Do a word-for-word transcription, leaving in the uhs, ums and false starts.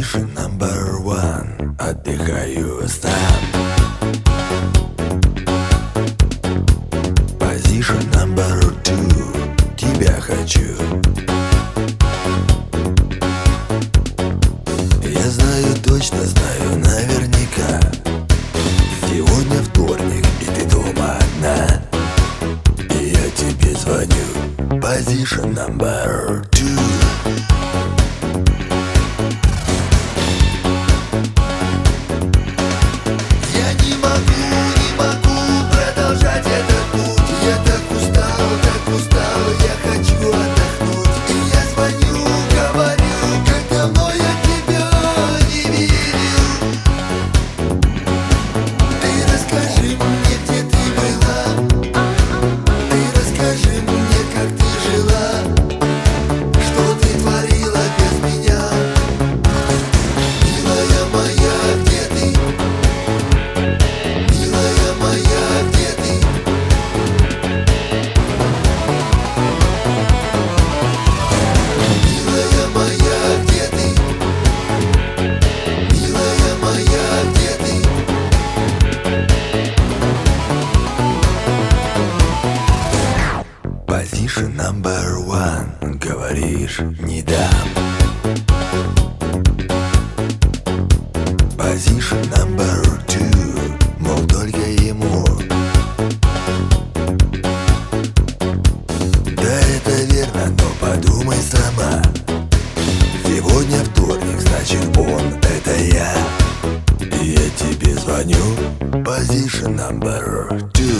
Position number one. Отдыхаю сам. Position number two. Тебя хочу. Я знаю, точно знаю, наверняка. Сегодня вторник, и ты дома одна. И я тебе звоню. Position number two. Position number one. Говоришь, не дам. Position number two. Мол, только ему. Да, это верно, но подумай сама. Сегодня вторник, значит он, это я. И я тебе звоню. Position number two.